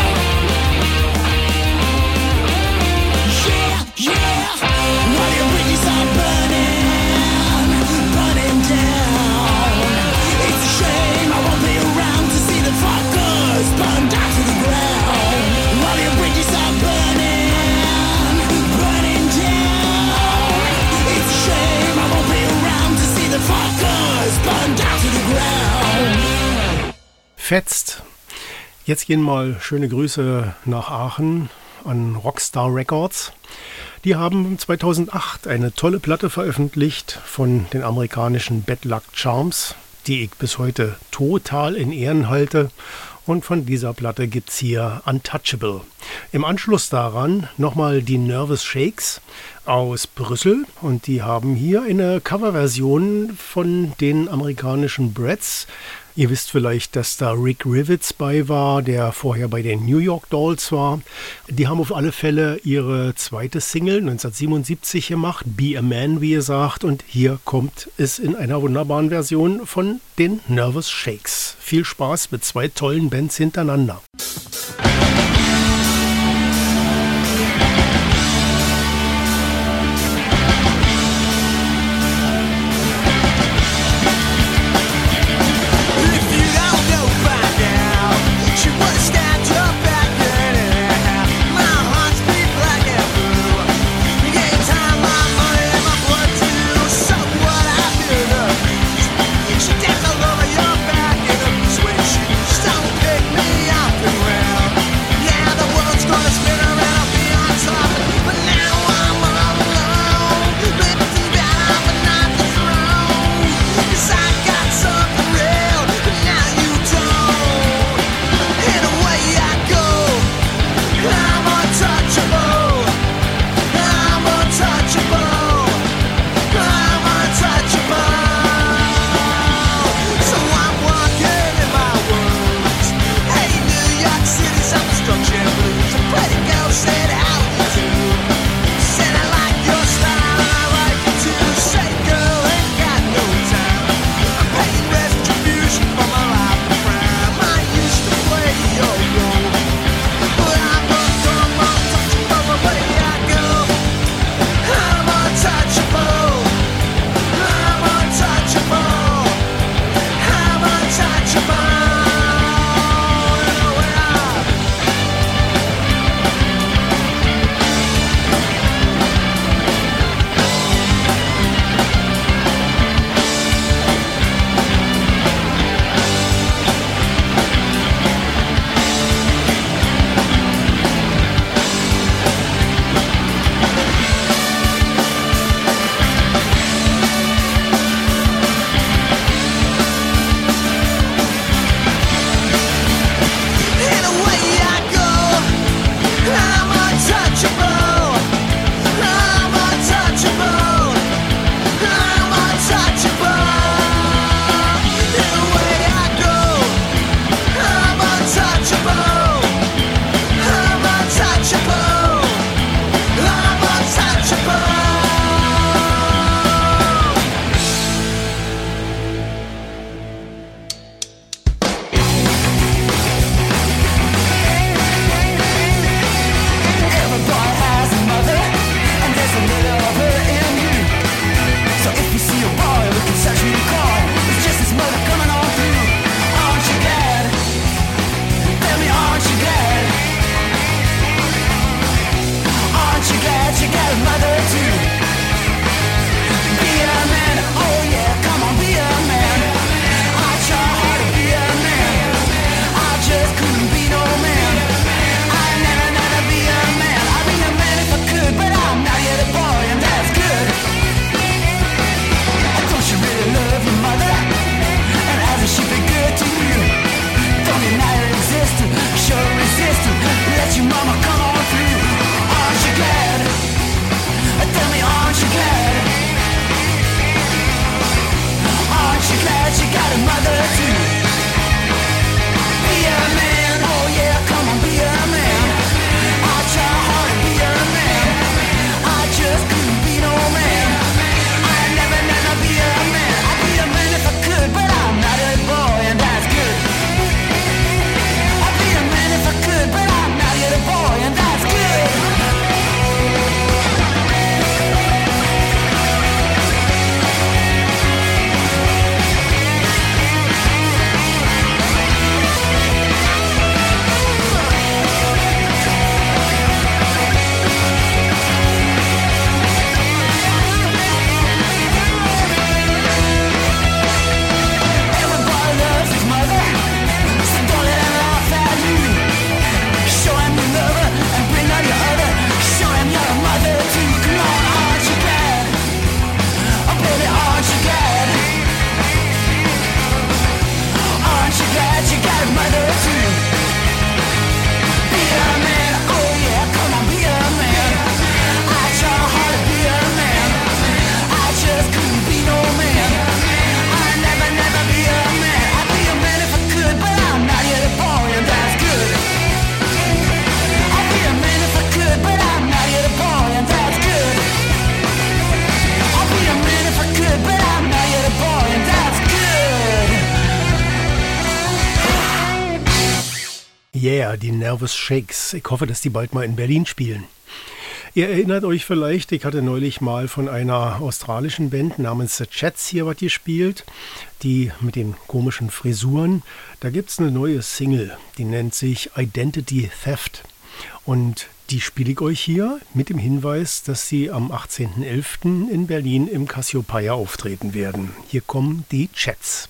Speaker 5: Yeah, yeah. While your bridges are burning, burning down. It's a shame I won't be around to see the fuckers burn down to the ground. While your bridges are burning, burning down. It's a shame I won't be around to see the fuckers burn down to the ground.
Speaker 4: Fetzt. Jetzt gehen mal schöne Grüße nach Aachen an Rockstar Records. Die haben zweitausendacht eine tolle Platte veröffentlicht von den amerikanischen Bad Luck Charms, die ich bis heute total in Ehren halte. Und von dieser Platte gibt es hier Untouchable. Im Anschluss daran nochmal die Nervous Shakes aus Brüssel. Und die haben hier eine Coverversion von den amerikanischen Bratz Ihr wisst vielleicht, dass da Rick Rivets bei war, der vorher bei den New York Dolls war. Die haben auf alle Fälle ihre zweite Single neunzehnhundertsiebenundsiebzig gemacht, Be a Man, wie ihr sagt. Und hier kommt es in einer wunderbaren Version von den Nervous Shakes. Viel Spaß mit zwei tollen Bands hintereinander.
Speaker 8: She danced all over your back in a swing shoes. Don't pick me up and
Speaker 4: Yeah, die Nervous Shakes. Ich hoffe, dass die bald mal in Berlin spielen. Ihr erinnert euch vielleicht, ich hatte neulich mal von einer australischen Band namens The Chats hier was gespielt, die mit den komischen Frisuren. Da gibt es eine neue Single, die nennt sich Identity Theft. Und die spiele ich euch hier mit dem Hinweis, dass sie am achtzehnten elften in Berlin im Cassiopeia auftreten werden. Hier kommen die Chats.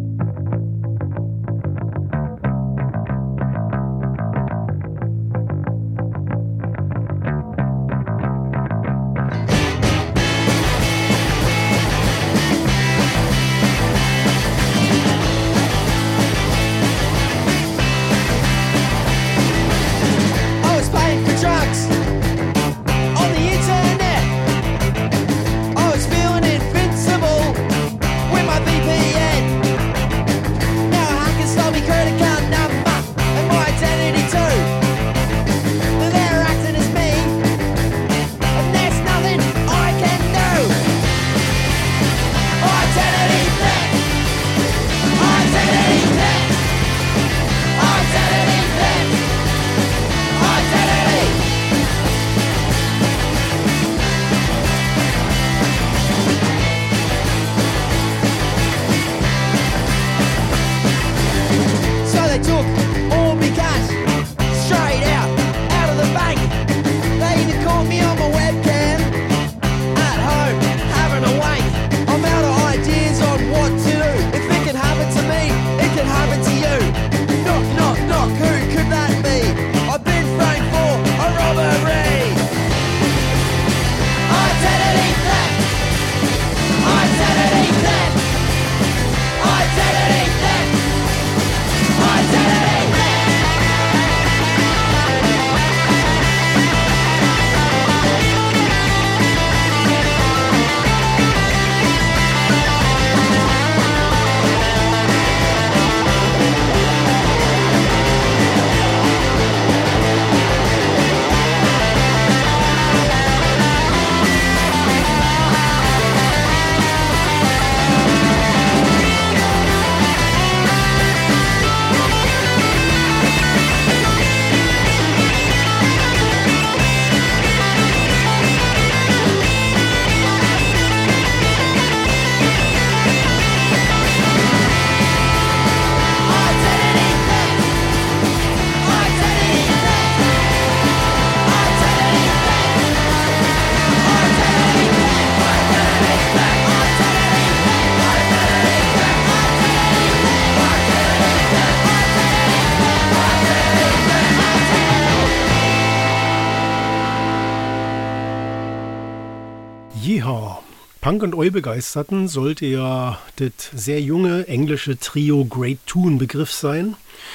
Speaker 4: Punk- und Eu-Begeisterten sollte ja das sehr junge englische Trio Great Two ein Begriff sein,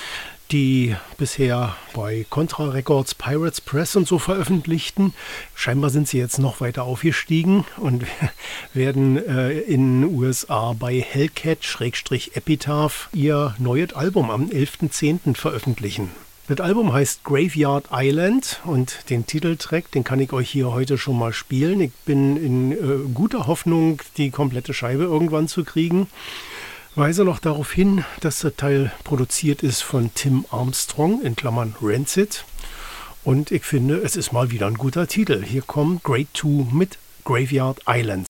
Speaker 4: die bisher bei Contra Records, Pirates Press und so veröffentlichten. Scheinbar sind sie jetzt noch weiter aufgestiegen und werden äh, in den U S A bei Hellcat-Epitaph ihr neues Album am elften zehnten veröffentlichen. Das Album heißt Graveyard Island und den Titeltrack, den kann ich euch hier heute schon mal spielen. Ich bin in äh, guter Hoffnung, die komplette Scheibe irgendwann zu kriegen. Weise noch darauf hin, dass der Teil produziert ist von Tim Armstrong, in Klammern Rancid. Und ich finde, es ist mal wieder ein guter Titel. Hier kommt Great Two mit Graveyard Island.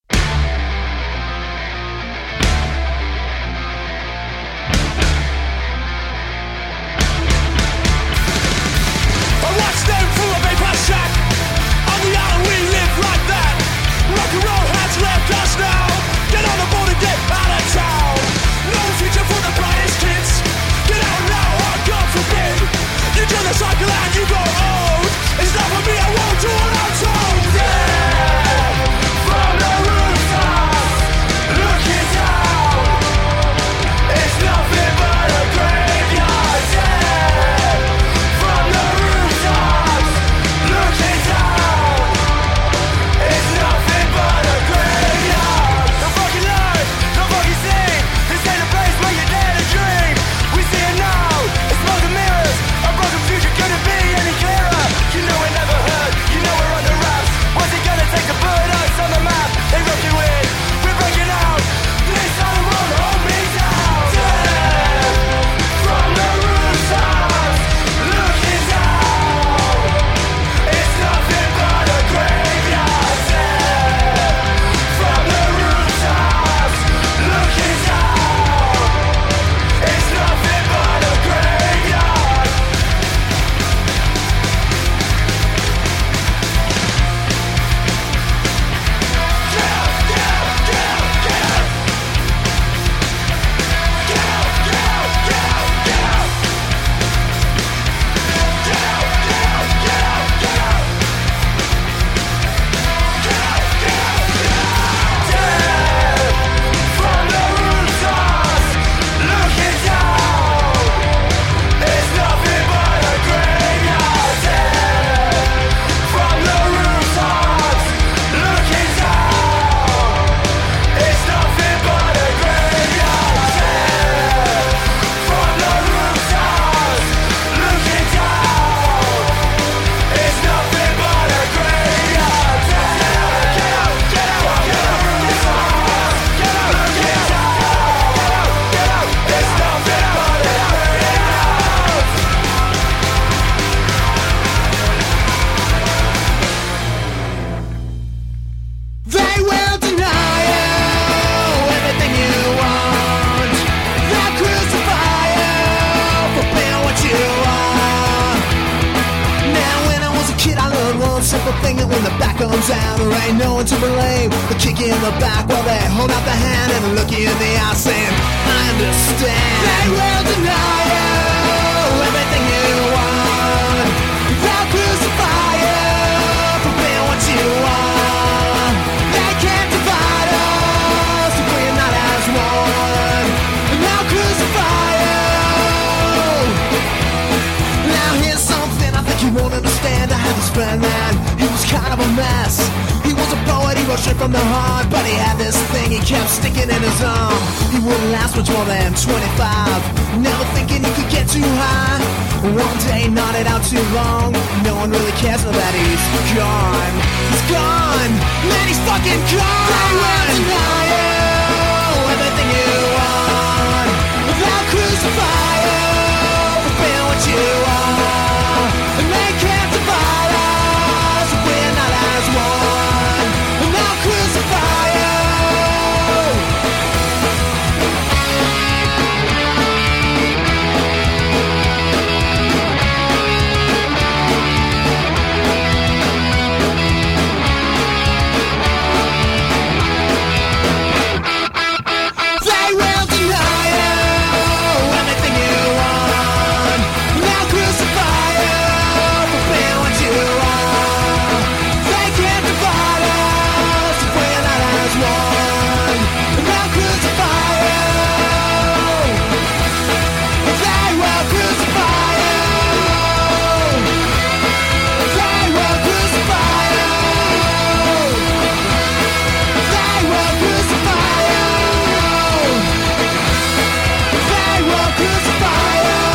Speaker 5: Cycle and you go old. It's not for me, I won't do what I'm told. Yeah, from the room.
Speaker 8: there ain't no one to blame. The kick in the back while they hold out the hand and look you in the eye saying, I understand. They will deny you everything you want. They'll crucify you for being what you are. They can't divide us if we're not as one. And they'll crucify you. Now here's something I think you won't understand. I had this friend man, he was kind of a mess. He was a poet, he wrote straight from the heart, but he had this thing he kept sticking in his arm. He wouldn't last much more than twenty-five, never thinking he could get too high. One day, nodded out too long, no one really cares now that he's gone. He's gone, man, he's fucking gone. They will deny you everything you want. They'll crucify you for being what you are. And they can't divide us if we're not as one. And they'll crucify you. They will deny you everything you want. They'll crucify you for being what you are. They can't divide us if we're not as one. They'll crucify you. They will crucify you. They will crucify you. They will crucify you. They will crucify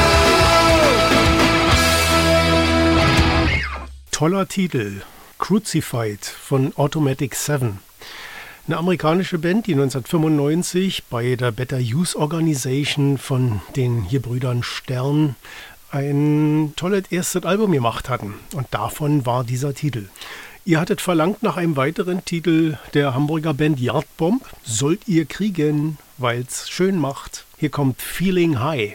Speaker 8: you.
Speaker 4: Toller Titel, Crucified von Automatic Seven. Eine amerikanische Band, die neunzehnhundertfünfundneunzig bei der Better Use Organization von den hier Brüdern Stern ein tolles erstes Album gemacht hatten. Und davon war dieser Titel. Ihr hattet verlangt nach einem weiteren Titel der Hamburger Band Yardbomb. Sollt ihr kriegen, weil's schön macht. Hier kommt Feeling High.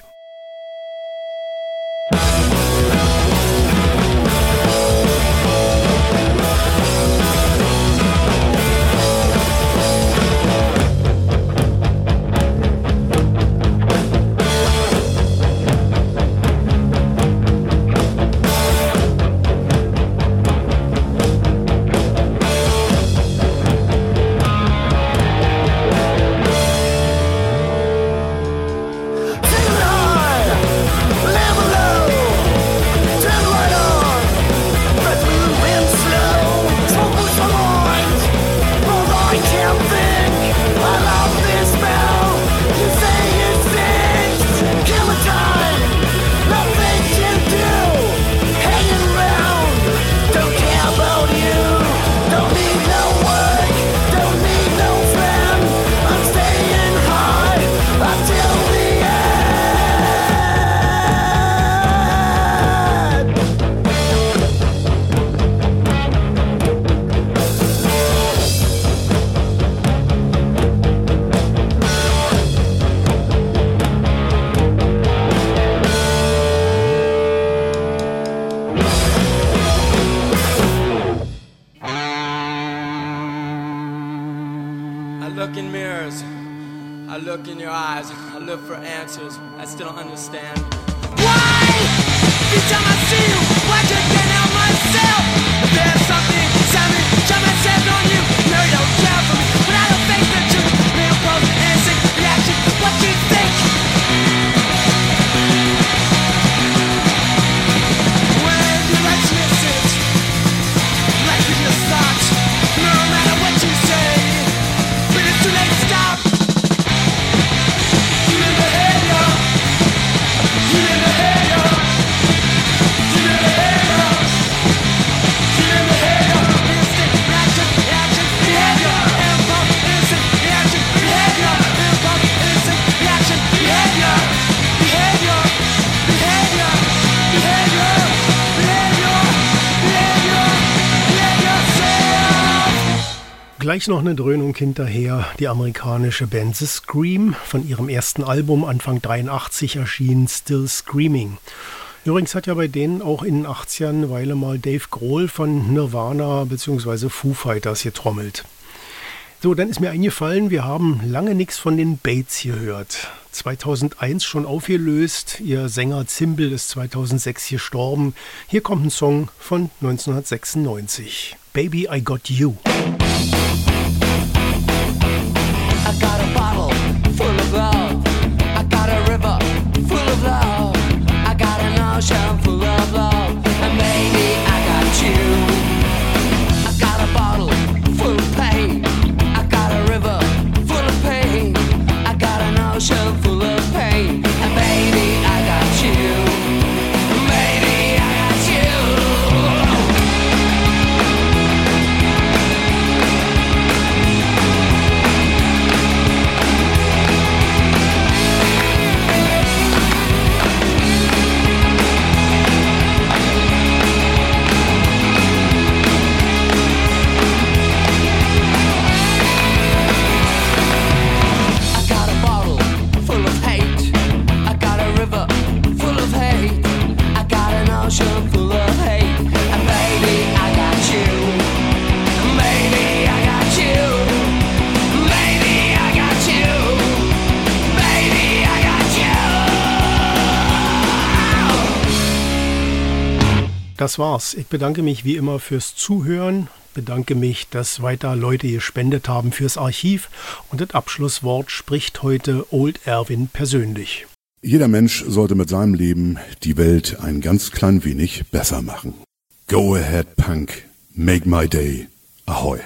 Speaker 4: Gleich noch eine Dröhnung hinterher, die amerikanische Band The Scream, von ihrem ersten Album Anfang dreiundachtzig erschien Still Screaming. Übrigens hat ja bei denen auch in den achtzigern eine Weile mal Dave Grohl von Nirvana bzw. Foo Fighters getrommelt. So, dann ist mir eingefallen, wir haben lange nichts von den Bates gehört. zweitausendeins schon aufgelöst, ihr Sänger Zimbel ist zweitausendsechs gestorben. Hier kommt ein Song von neunzehnhundertsechsundneunzig. Baby, I Got You.
Speaker 5: I got a bottle full of love. I got a river full of love. I got an ocean full of love. And baby, I got you. I got a bottle full of pain. I got a river full of pain. I got an ocean full of pain. And baby, I got you. Baby, I got you. Full of hate, and baby, I got you. Baby, I got you. Baby, I got you. Baby, I got you.
Speaker 4: Das war's. Ich bedanke mich wie immer fürs Zuhören. Bedanke mich, dass weiter Leute gespendet haben fürs Archiv. Und das Abschlusswort spricht heute Old Erwin persönlich.
Speaker 2: Jeder Mensch sollte mit seinem Leben die Welt ein ganz klein wenig besser machen. Go ahead, Punk. Make my day. Ahoy.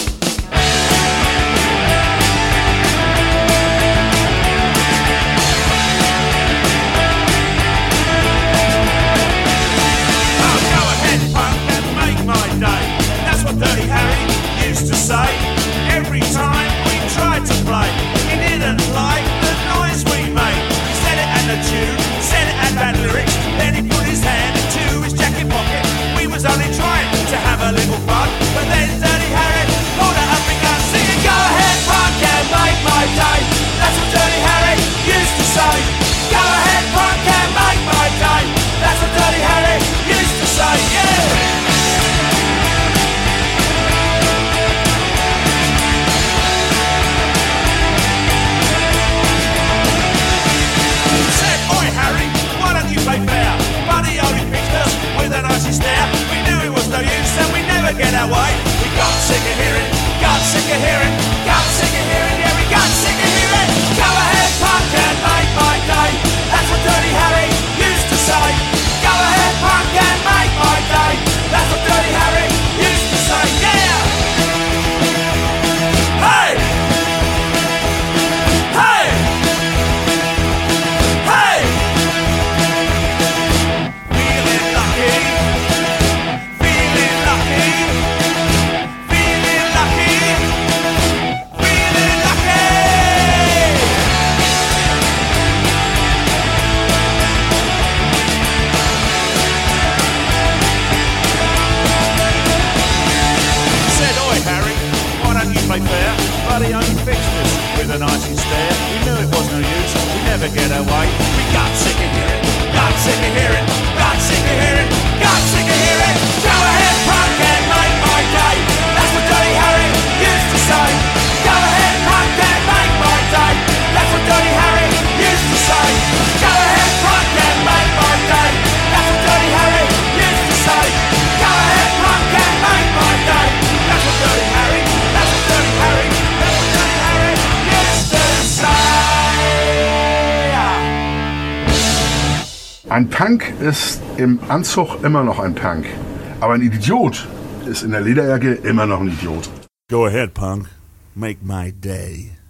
Speaker 9: Dirty Harry used to say every time we tried to play, he didn't like the noise we made. He said it had no tune, said it had bad lyrics, then he put his hand into his jacket pocket. We was only trying to have a little fun, but then Dirty Harry pulled it up and began singing, go ahead punk and make my day. That's what Dirty Harry used to say. Go ahead punk and make my day. That's what Dirty Harry used to say, yeah. Play fair, but he only picked us with an icy stare. We knew it was no use and we never get our way. We got sick of hearing, got sick of hearing, got sick of hearing, yeah we got sick of hearing. Go ahead punk and make my day. That's what Dirty Harry used to say. Go ahead punk and make my day. That's what Dirty Harry used to say, yeah. Hey! Hey! Hey! Fair, but he only fixed us with an icy stare. We knew it was no use, we never get our way. We got sick of hearing, got sick of hearing, got sick of hearing, got sick of hearing. Go ahead punk and make my day. That's what Dirty Harry used to say. Go ahead punk and make my day. That's what Dirty Harry used to say. Go ahead punk and make my day. That's what Dirty Harry used to say. Go ahead punk and make my day. That's what Dirty Harry.
Speaker 2: Ein Punk ist im Anzug immer noch ein Punk. Aber ein Idiot ist in der Lederjacke immer noch ein Idiot.
Speaker 10: Go ahead, Punk. Make my day.